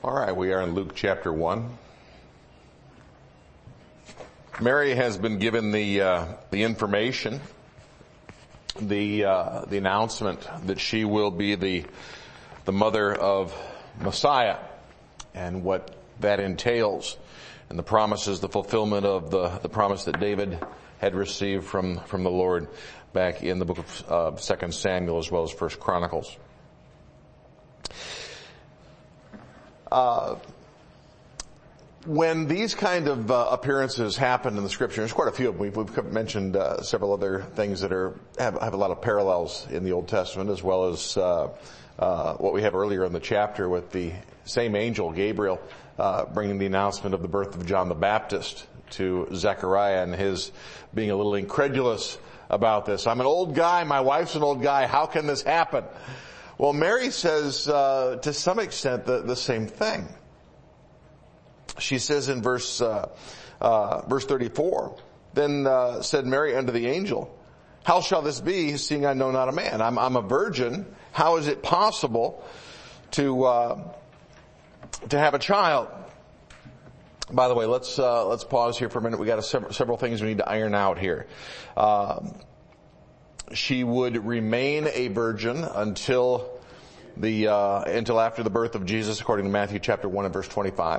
All right, we are in Luke chapter 1. Mary has been given the information, the announcement that she will be the mother of Messiah, and what that entails, and the promises, the fulfillment of the promise that David had received from the Lord back in the book of 2 Samuel as well as 1 Chronicles. When these kind of appearances happen in the Scripture, there's quite a few of them. We've mentioned several other things that have a lot of parallels in the Old Testament, as well as what we have earlier in the chapter with the same angel, Gabriel, bringing the announcement of the birth of John the Baptist to Zechariah, and his being a little incredulous about this. I'm an old guy, my wife's an old guy, how can this happen? Well, Mary says, to some extent, the same thing. She says in verse 34, Then said Mary unto the angel, How shall this be, seeing I know not a man? I'm a virgin. How is it possible to have a child? By the way, let's pause here for a minute. We got several things we need to iron out here. She would remain a virgin until after the birth of Jesus, according to Matthew chapter 1 and verse 25.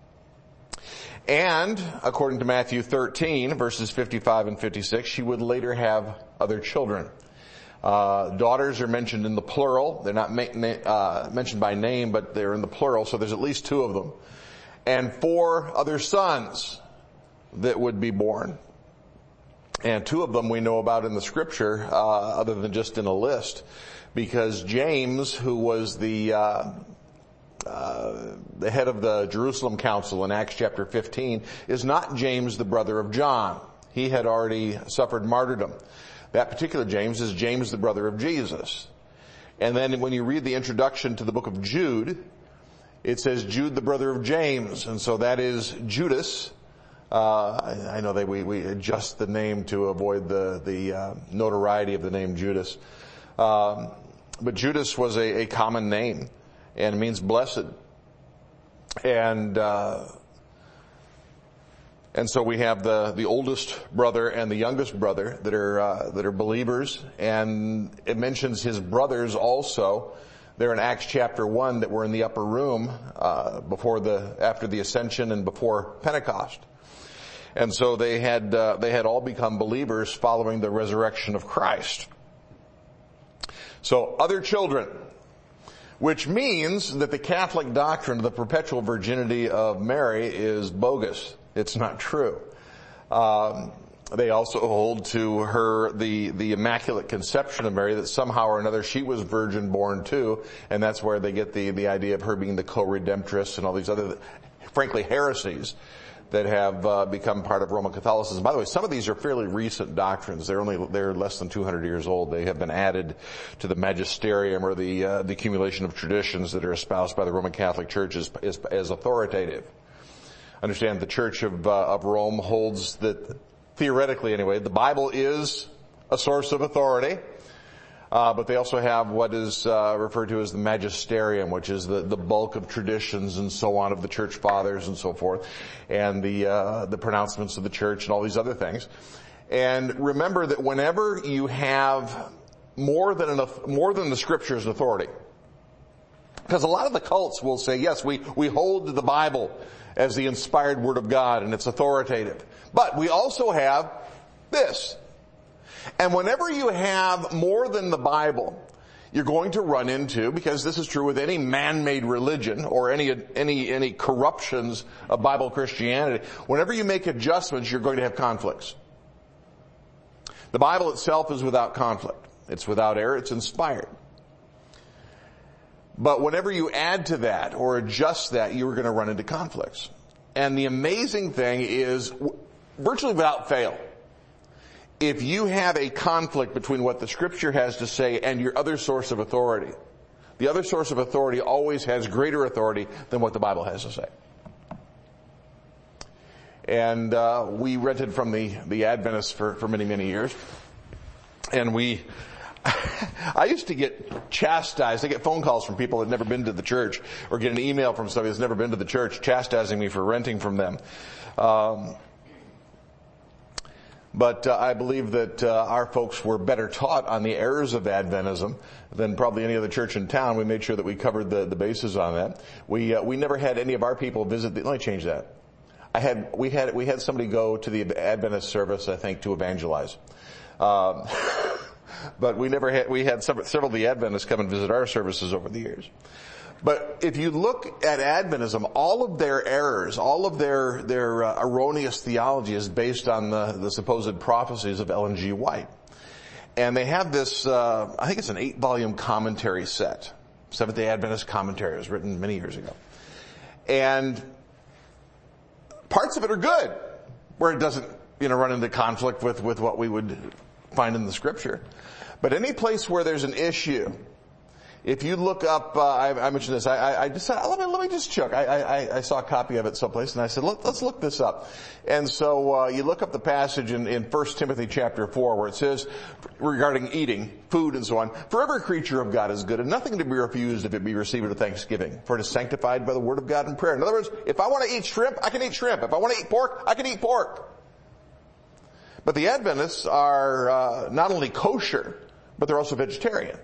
And according to Matthew 13, verses 55 and 56, she would later have other children. Daughters are mentioned in the plural. They're not mentioned by name, but they're in the plural, so there's at least 2 of them. And 4 other sons that would be born. And 2 of them we know about in the Scripture, other than just in a list, because James, who was the head of the Jerusalem Council in Acts chapter 15, is not James, the brother of John. He had already suffered martyrdom. That particular James is James, the brother of Jesus. And then when you read the introduction to the book of Jude, it says Jude, the brother of James, and so that is Judas. I know that we adjust the name to avoid the notoriety of the name Judas. But Judas was a common name, and it means blessed. And so we have the oldest brother and the youngest brother that are believers, and it mentions his brothers also. They're in Acts chapter 1 that were in the upper room after the ascension and before Pentecost. And so they had all become believers following the resurrection of Christ. So other children, which means that the Catholic doctrine of the perpetual virginity of Mary is bogus. It's not true. They also hold to her the immaculate conception of Mary, that somehow or another she was virgin born too, and that's where they get the idea of her being the co-redemptress and all these other, frankly, heresies that have become part of Roman Catholicism. By the way, some of these are fairly recent doctrines. They're less than 200 years old. They have been added to the magisterium, or the accumulation of traditions that are espoused by the Roman Catholic Church as authoritative. Understand, the Church of Rome holds that, theoretically anyway, the Bible is a source of authority. But they also have what is referred to as the magisterium, which is the bulk of traditions and so on of the church fathers and so forth, and the pronouncements of the church and all these other things. And remember that whenever you have more than the Scripture as authority, because a lot of the cults will say, yes, we hold to the Bible as the inspired Word of God and it's authoritative, but we also have this. And whenever you have more than the Bible, you're going to run into, because this is true with any man-made religion or any corruptions of Bible Christianity, whenever you make adjustments, you're going to have conflicts. The Bible itself is without conflict. It's without error. It's inspired. But whenever you add to that or adjust that, you're going to run into conflicts. And the amazing thing is, virtually without fail, if you have a conflict between what the Scripture has to say and your other source of authority, the other source of authority always has greater authority than what the Bible has to say. And we rented from the Adventists for many, many years. And we I used to get chastised. I get phone calls from people that had never been to the church, or get an email from somebody that's never been to the church chastising me for renting from them. But I believe that our folks were better taught on the errors of Adventism than probably any other church in town. We made sure that we covered the bases on that. We never had any of our people visit. Let me change that. We had somebody go to the Adventist service, I think, to evangelize. But we had several of the Adventists come and visit our services over the years. But if you look at Adventism, all of their errors, all of their erroneous theology is based on the supposed prophecies of Ellen G. White. And they have this, I think it's an 8-volume commentary set. Seventh-day Adventist commentary. It was written many years ago. And parts of it are good, where it doesn't, run into conflict with what we would find in the Scripture. But any place where there's an issue, if you look up, I mentioned this, I decided, let me just check. I saw a copy of it someplace, and I said, let's look this up. And so you look up the passage in 1 Timothy chapter 4, where it says, regarding eating, food and so on, for every creature of God is good, and nothing to be refused if it be received with thanksgiving, for it is sanctified by the word of God and prayer. In other words, if I want to eat shrimp, I can eat shrimp. If I want to eat pork, I can eat pork. But the Adventists are not only kosher, but they're also vegetarian.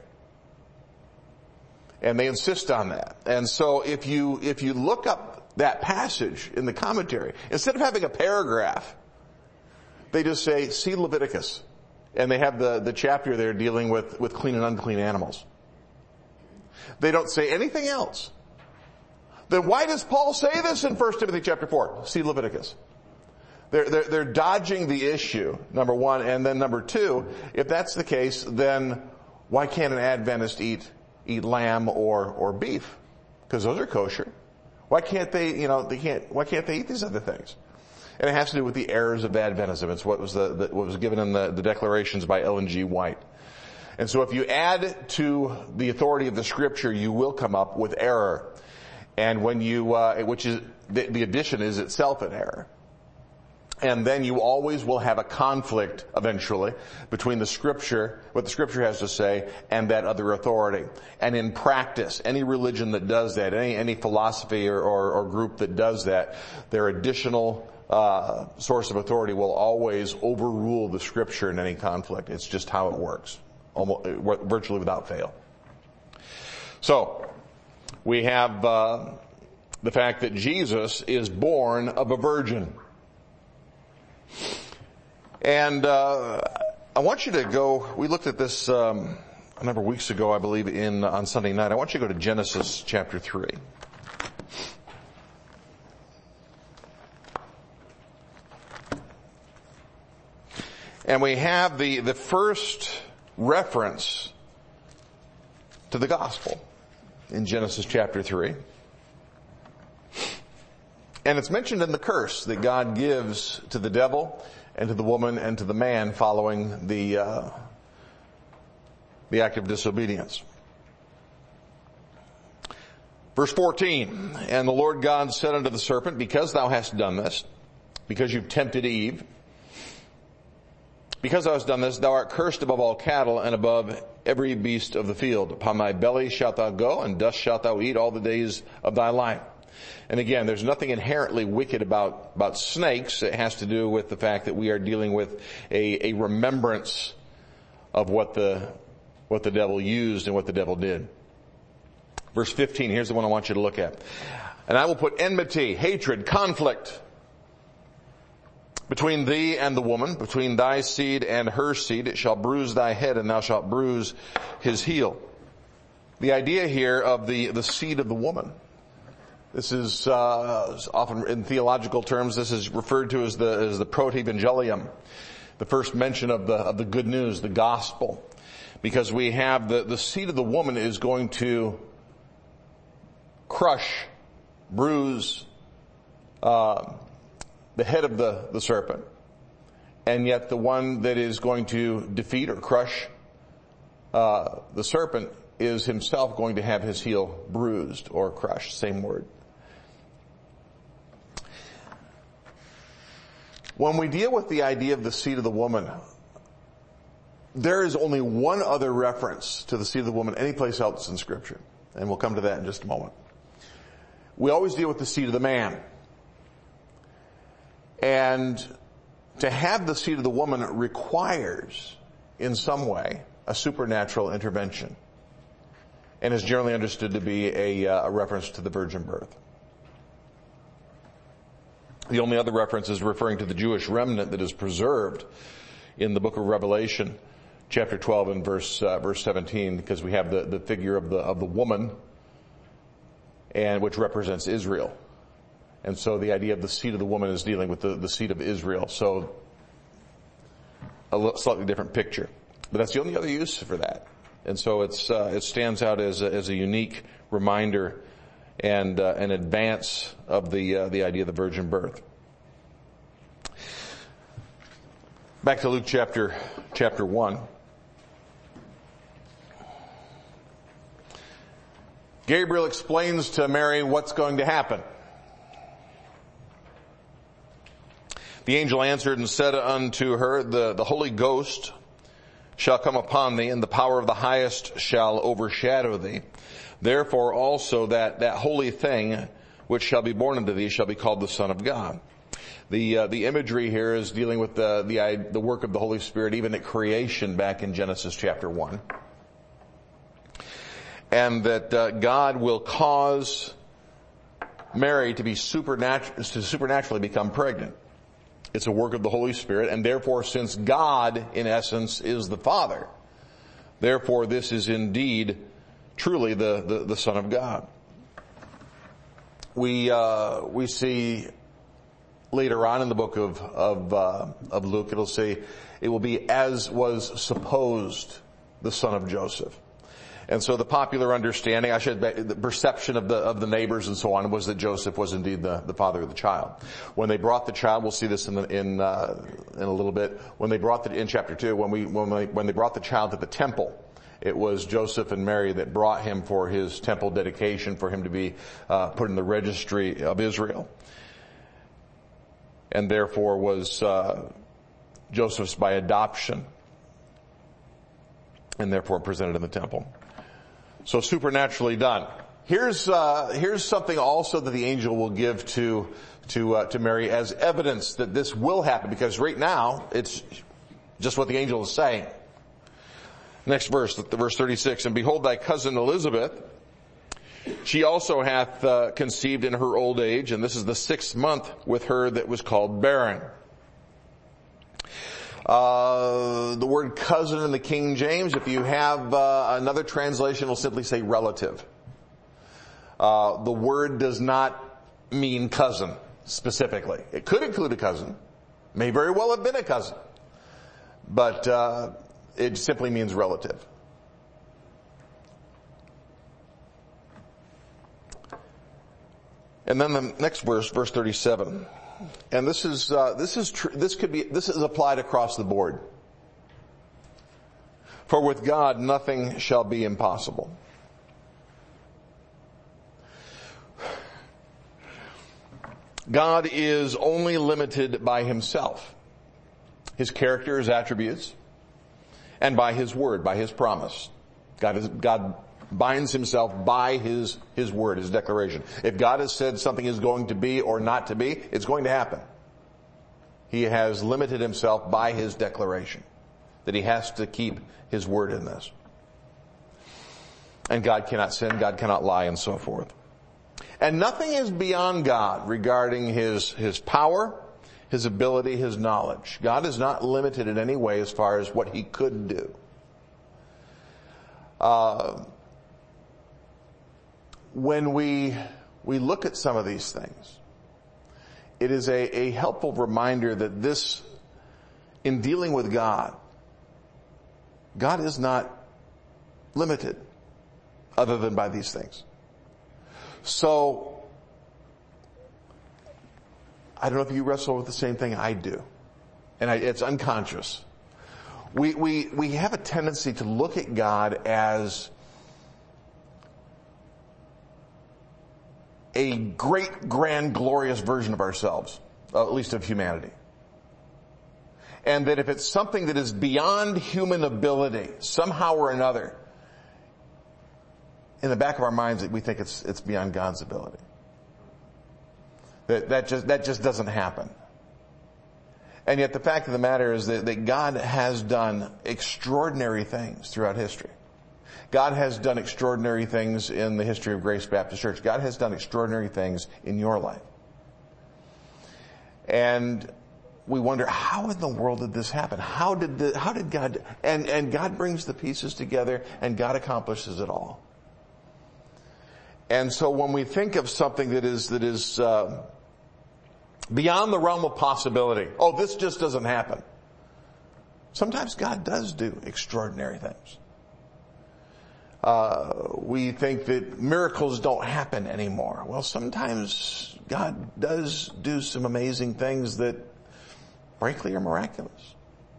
And they insist on that. And so if you look up that passage in the commentary, instead of having a paragraph, they just say, see Leviticus. And they have the chapter there dealing with clean and unclean animals. They don't say anything else. Then why does Paul say this in 1 Timothy chapter 4? See Leviticus. They're dodging the issue, number one. And then number two, if that's the case, then why can't an Adventist eat lamb or beef? Because those are kosher. Why can't they, why can't they eat these other things? And it has to do with the errors of Adventism. It's what was given in the declarations by Ellen G. White. And so if you add to the authority of the Scripture, you will come up with error. And when you, which is, the addition is itself an error. And then you always will have a conflict eventually between the Scripture, what the Scripture has to say, and that other authority. And in practice, any religion that does that, any philosophy or group that does that, their additional source of authority will always overrule the Scripture in any conflict. It's just how it works, virtually without fail. So, we have the fact that Jesus is born of a virgin. And I want you to go, we looked at this a number of weeks ago, I believe, on Sunday night. I want you to go to Genesis chapter 3. And we have the first reference to the gospel in Genesis chapter 3. And it's mentioned in the curse that God gives to the devil and to the woman and to the man following the act of disobedience. Verse 14, and the Lord God said unto the serpent, because thou hast done this, because you've tempted Eve, because thou hast done this, thou art cursed above all cattle and above every beast of the field. Upon thy belly shalt thou go, and dust shalt thou eat all the days of thy life. And again, there's nothing inherently wicked about snakes. It has to do with the fact that we are dealing with a remembrance of what the devil used and what the devil did. Verse 15, here's the one I want you to look at. And I will put enmity, hatred, conflict between thee and the woman, between thy seed and her seed. It shall bruise thy head, and thou shalt bruise his heel. The idea here of the seed of the woman. This is often in theological terms. This is referred to as the proto-evangelium, the first mention of the good news, the gospel, because we have the seed of the woman is going to crush, bruise the head of the serpent, and yet the one that is going to defeat or crush the serpent is himself going to have his heel bruised or crushed. Same word. When we deal with the idea of the seed of the woman, there is only one other reference to the seed of the woman anyplace else in Scripture. And we'll come to that in just a moment. We always deal with the seed of the man. And to have the seed of the woman requires, in some way, a supernatural intervention. And is generally understood to be a reference to the virgin birth. The only other reference is referring to the Jewish remnant that is preserved in the book of Revelation, chapter 12 and verse 17, because we have the figure of the woman, and which represents Israel. And so the idea of the seed of the woman is dealing with the seed of Israel. So a slightly different picture. But that's the only other use for that. And so it stands out as a unique reminder and an advance of the idea of the virgin birth. Back to Luke chapter 1. Gabriel explains to Mary what's going to happen. The angel answered and said unto her, the Holy Ghost shall come upon thee, and the power of the highest shall overshadow thee. Therefore also that holy thing which shall be born unto thee shall be called the Son of God. The imagery here is dealing with the work of the Holy Spirit even at creation back in Genesis chapter 1. And that God will cause Mary to supernaturally become pregnant. It's a work of the Holy Spirit, and therefore, since God, in essence, is the Father, therefore this is indeed truly the Son of God. We see later on in the book of Luke, it'll say it will be as was supposed the son of Joseph. And so the popular understanding, the perception of the neighbors and so on was that Joseph was indeed the father of the child. When they brought the child, we'll see this in a little bit. When they brought in chapter 2, when they brought the child to the temple, it was Joseph and Mary that brought him for his temple dedication, for him to be put in the registry of Israel. And therefore was Joseph's by adoption, and therefore presented in the temple. So supernaturally done. Here's something also that the angel will give to Mary as evidence that this will happen, because right now it's just what the angel is saying. Next verse, verse 36, and behold, thy cousin Elizabeth, she also hath conceived in her old age, and this is the 6th month with her that was called barren. The word cousin in the King James, if you have another translation, will simply say relative. The word does not mean cousin specifically. It could include a cousin, may very well have been a cousin, but it simply means relative. And then the next verse 37. And this is applied across the board. For with God nothing shall be impossible. God is only limited by himself, his character, his attributes, and by his word, by his promise. God binds himself by his word, his declaration. If God has said something is going to be or not to be, it's going to happen. He has limited himself by his declaration, that he has to keep his word in this. And God cannot sin, God cannot lie, and so forth. And nothing is beyond God regarding his power, his ability, his knowledge. God is not limited in any way as far as what he could do. When we look at some of these things, it is a helpful reminder that this, in dealing with God, God is not limited other than by these things. So, I don't know if you wrestle with the same thing I do, and it's unconscious. We have a tendency to look at God as a great, grand, glorious version of ourselves, at least of humanity. And that if it's something that is beyond human ability, somehow or another, in the back of our minds we think it's beyond God's ability. That just doesn't happen. And yet the fact of the matter is that God has done extraordinary things throughout history. God has done extraordinary things in the history of Grace Baptist Church. God has done extraordinary things in your life. And we wonder, how in the world did this happen? How did God, and God brings the pieces together and God accomplishes it all. And so when we think of something that is beyond the realm of possibility, oh, this just doesn't happen. Sometimes God does do extraordinary things. We think that miracles don't happen anymore. Well, sometimes God does do some amazing things that frankly are miraculous.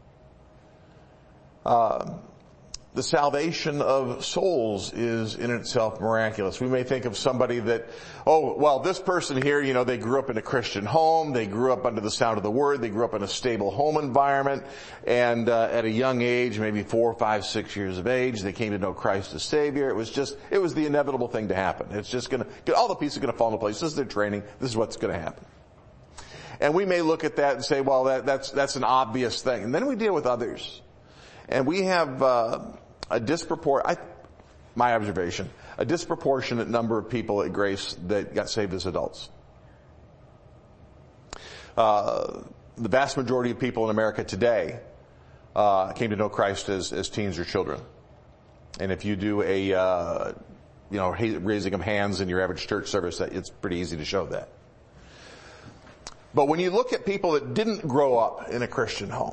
The salvation of souls is in itself miraculous. We may think of somebody that, oh, well, this person here, they grew up in a Christian home, they grew up under the sound of the word, they grew up in a stable home environment, and at a young age, maybe 4, 5, 6 years of age, they came to know Christ as Savior. It was the inevitable thing to happen. It's just all the pieces are gonna fall into place. This is their training. This is what's gonna happen. And we may look at that and say, well, that's an obvious thing. And then we deal with others. And we have a disproportionate number of people at Grace that got saved as adults. The vast majority of people in America today came to know Christ as teens or children. And if you do a raising of hands in your average church service, it's pretty easy to show that. But when you look at people that didn't grow up in a Christian home,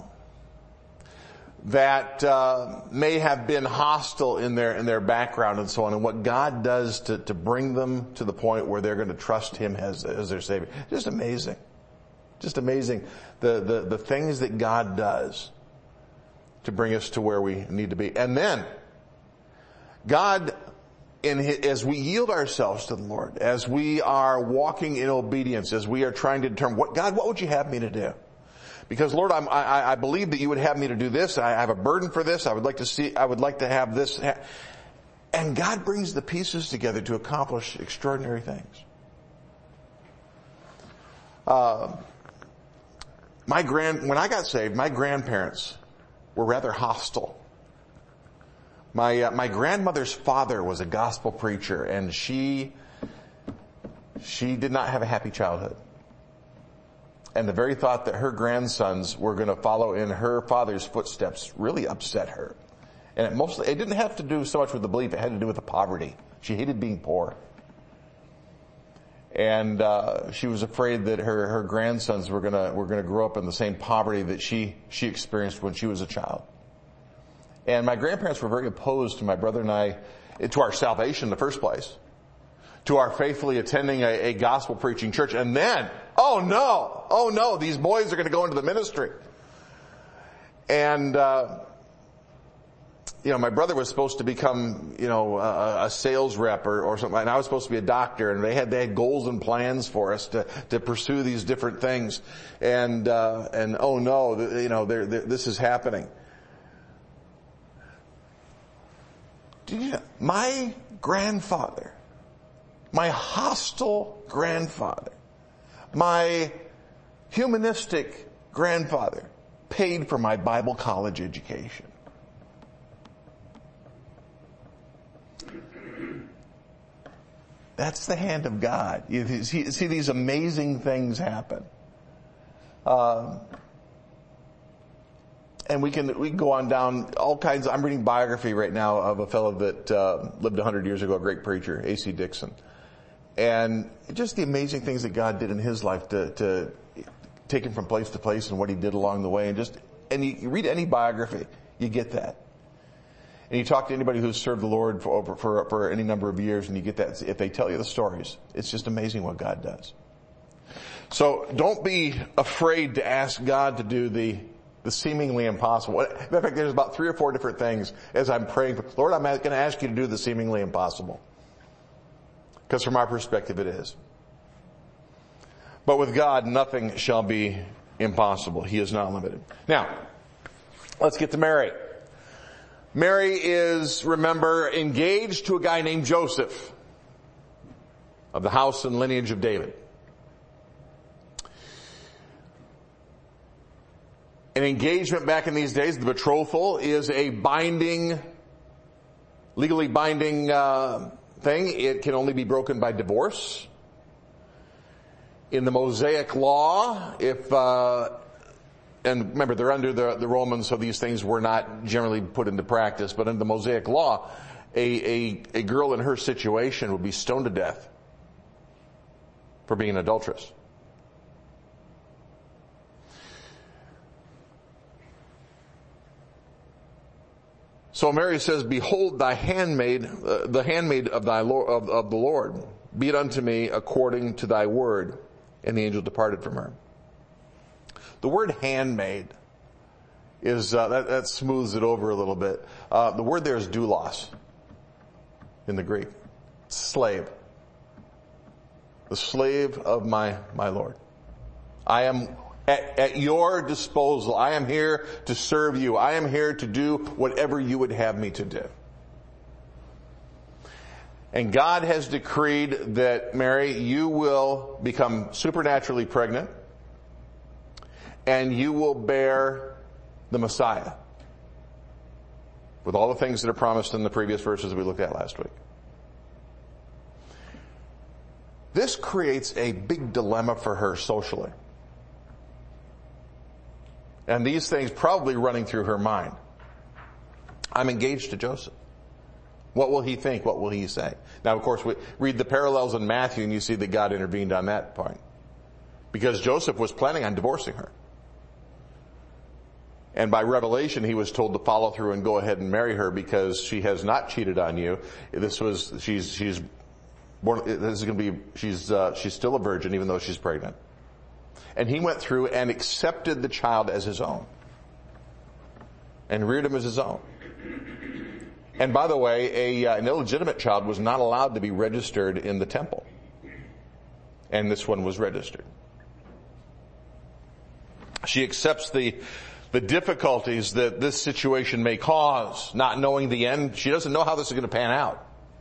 that may have been hostile in their background and so on, and what God does to bring them to the point where they're going to trust Him as their Savior. Just amazing. Just amazing. The things that God does to bring us to where we need to be. And then, God, as we yield ourselves to the Lord, as we are walking in obedience, as we are trying to determine, God, what would you have me to do? Because Lord, I believe that you would have me to do this. I have a burden for this. I would like to have this. And God brings the pieces together to accomplish extraordinary things. When I got saved, my grandparents were rather hostile. My grandmother's father was a gospel preacher, and she did not have a happy childhood. And the very thought that her grandsons were going to follow in her father's footsteps really upset her. And it didn't have to do so much with the belief, it had to do with the poverty. She hated being poor. And she was afraid that her grandsons were gonna grow up in the same poverty that she experienced when she was a child. And my grandparents were very opposed to my brother and I, to our salvation in the first place, to our faithfully attending a gospel preaching church. And then, oh no, these boys are going to go into the ministry. And, my brother was supposed to become, a sales rep or something, and I was supposed to be a doctor, and they had goals and plans for us to pursue these different things. And oh no, this is happening. Did you know, my grandfather, my hostile grandfather, my humanistic grandfather paid for my Bible college education. That's the hand of God. You see these amazing things happen. And we can go on down all kinds. I'm reading biography right now of a fellow that lived 100 years ago, a great preacher, A.C. Dixon. And just the amazing things that God did in his life to take him from place to place and what he did along the way. And you read any biography, you get that. And you talk to anybody who's served the Lord for any number of years, and you get that. If they tell you the stories, it's just amazing what God does. So don't be afraid to ask God to do the seemingly impossible. In fact, there's about 3 or 4 different things as I'm praying. Lord, I'm going to ask you to do the seemingly impossible. Because from our perspective, it is. But with God, nothing shall be impossible. He is not limited. Now, let's get to Mary. Mary is, remember, engaged to a guy named Joseph of the house and lineage of David. An engagement back in these days, the betrothal, is a legally binding thing. It can only be broken by divorce. In the Mosaic law, and remember, they're under the Romans, so these things were not generally put into practice, but in the Mosaic law, a girl in her situation would be stoned to death for being an adulteress. So Mary says, "Behold thy handmaid, the handmaid of thy Lord, of the Lord. Be it unto me according to thy word." And the angel departed from her. The word handmaid is, that smooths it over a little bit. The word there is doulos in the Greek. Slave. The slave of my Lord. I am at your disposal. I am here to serve you. I am here to do whatever you would have me to do. And God has decreed that, Mary, you will become supernaturally pregnant and you will bear the Messiah with all the things that are promised in the previous verses we looked at last week. This creates a big dilemma for her socially. And these things probably running through her mind. I'm engaged to Joseph. What will he think? What will he say? Now, of course, we read the parallels in Matthew and you see that God intervened on that point. Because Joseph was planning on divorcing her. And by revelation, he was told to follow through and go ahead and marry her because she has not cheated on you. She's born, this is going to be, she's still a virgin even though she's pregnant. And he went through and accepted the child as his own. And reared him as his own. And by the way, an illegitimate child was not allowed to be registered in the temple. And this one was registered. She accepts the difficulties that this situation may cause, not knowing the end. She doesn't know how this is going to pan out.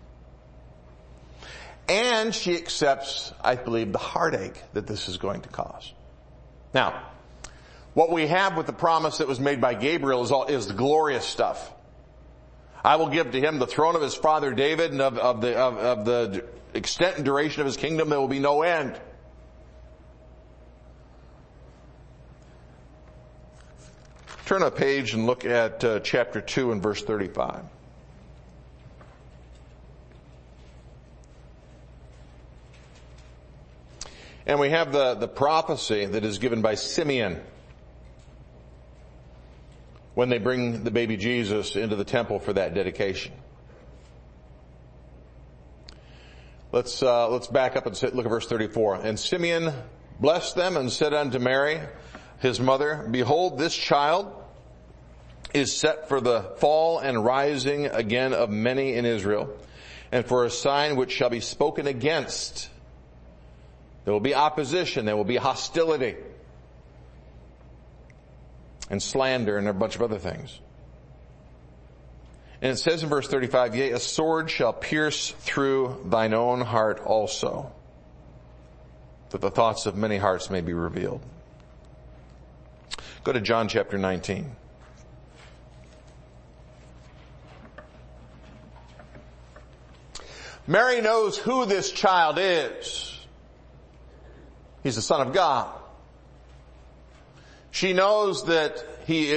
And she accepts, I believe, the heartache that this is going to cause. Now, what we have with the promise that was made by Gabriel is the glorious stuff. I will give to him the throne of his father David, and of the extent and duration of his kingdom there will be no end. Turn a page and look at chapter 2 and verse 35. And we have the prophecy that is given by Simeon when they bring the baby Jesus into the temple for that dedication. Let's back up and look at verse 34. And Simeon blessed them and said unto Mary, his mother, Behold, this child is set for the fall and rising again of many in Israel, and for a sign which shall be spoken against. There will be opposition, there will be hostility, and slander, and a bunch of other things. And it says in verse 35, Yea, a sword shall pierce through thine own heart also, that the thoughts of many hearts may be revealed. Go to John chapter 19. Mary knows who this child is. He's the Son of God. She knows that he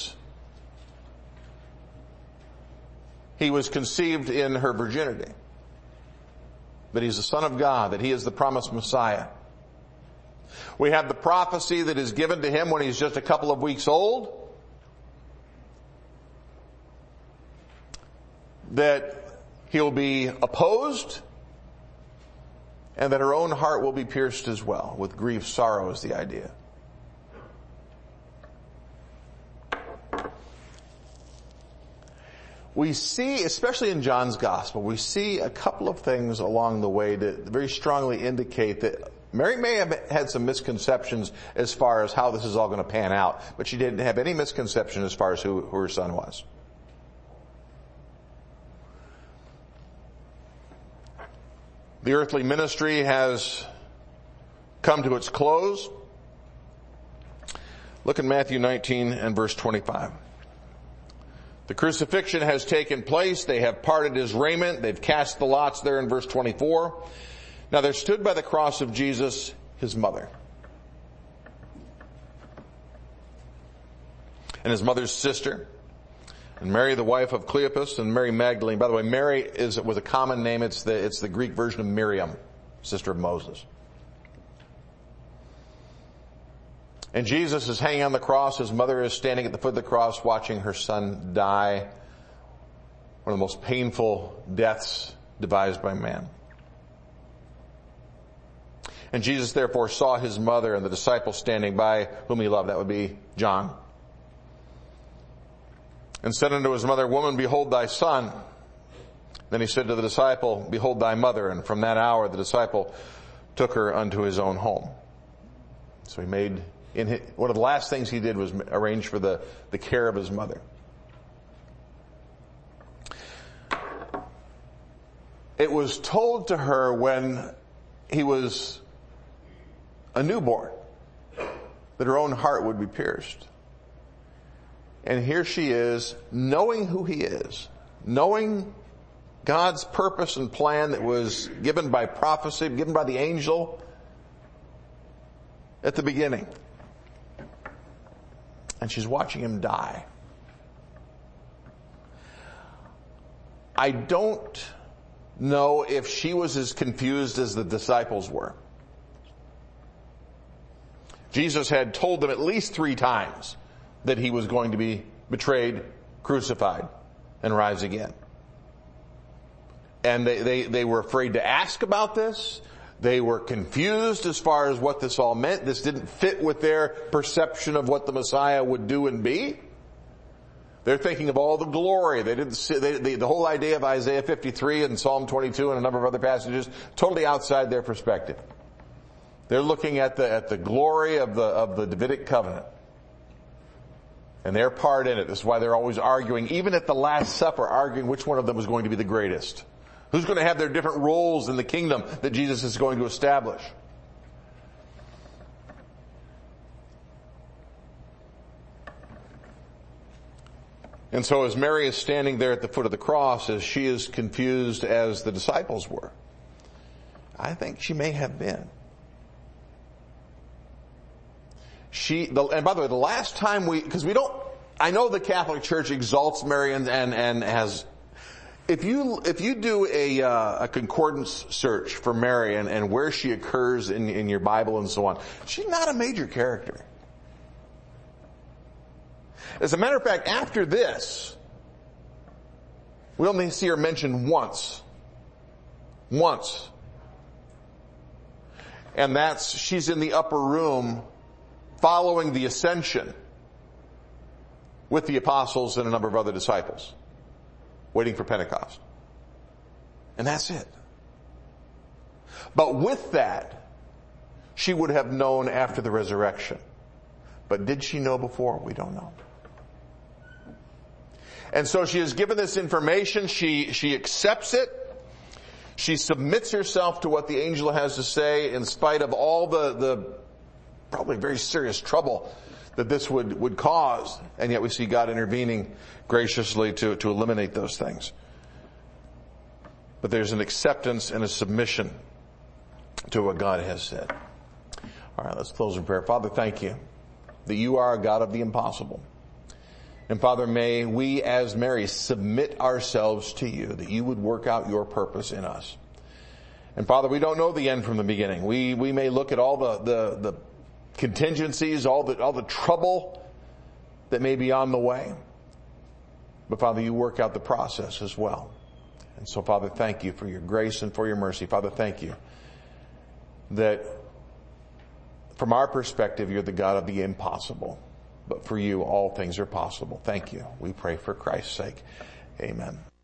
was conceived in her virginity. That he's the Son of God, that he is the promised Messiah. We have the prophecy that is given to him when he's just a couple of weeks old, that he'll be opposed, and that her own heart will be pierced as well. With grief, sorrow is the idea. We see, especially in John's Gospel, we see a couple of things along the way that very strongly indicate that Mary may have had some misconceptions as far as how this is all going to pan out, but she didn't have any misconception as far as who her son was. The earthly ministry has come to its close. Look at Matthew 19 and verse 25. The crucifixion has taken place. They have parted his raiment. They've cast the lots there in verse 24. Now there stood by the cross of Jesus his mother and his mother's sister, and Mary the wife of Cleopas, and Mary Magdalene. By the way, Mary was a common name. It's the Greek version of Miriam, sister of Moses. And Jesus is hanging on the cross. His mother is standing at the foot of the cross watching her son die. One of the most painful deaths devised by man. And Jesus therefore saw his mother and the disciple standing by whom he loved. That would be John. And said unto his mother, Woman, behold thy son. Then he said to the disciple, Behold thy mother. And from that hour the disciple took her unto his own home. So he made, one of the last things he did was arrange for the care of his mother. It was told to her when he was a newborn that her own heart would be pierced. And here she is, knowing who he is, knowing God's purpose and plan that was given by prophecy, given by the angel at the beginning. And she's watching him die. I don't know if she was as confused as the disciples were. Jesus had told them at least 3 times that he was going to be betrayed, crucified, and rise again. And they were afraid to ask about this. They were confused as far as what this all meant. This didn't fit with their perception of what the Messiah would do and be. They're thinking of all the glory. They didn't see, the whole idea of Isaiah 53 and Psalm 22 and a number of other passages, totally outside their perspective. They're looking at the glory of the Davidic covenant. And their part in it. This is why they're always arguing, even at the Last Supper, arguing which one of them was going to be the greatest. Who's going to have their different roles in the kingdom that Jesus is going to establish? And so as Mary is standing there at the foot of the cross, as she is confused as the disciples were, I think she may have been. And by the way, the last time I know the Catholic Church exalts Mary and has, if you do a concordance search for Mary and where she occurs in your Bible and so on, she's not a major character. As a matter of fact, after this, we only see her mentioned once. Once. And she's in the upper room following the ascension with the apostles and a number of other disciples, waiting for Pentecost. And that's it. But with that, she would have known after the resurrection. But did she know before? We don't know. And so she is given this information. She accepts it. She submits herself to what the angel has to say in spite of all the probably very serious trouble that this would cause. And yet we see God intervening graciously to eliminate those things. But there's an acceptance and a submission to what God has said. All right, let's close in prayer. Father, thank you that you are a God of the impossible. And Father, may we as Mary submit ourselves to you, that you would work out your purpose in us. And Father, we don't know the end from the beginning. We may look at all the contingencies, all the trouble that may be on the way. But Father, you work out the process as well. And so Father, thank you for your grace and for your mercy. Father, thank you that from our perspective, you're the God of the impossible. But for you, all things are possible. Thank you. We pray for Christ's sake. Amen.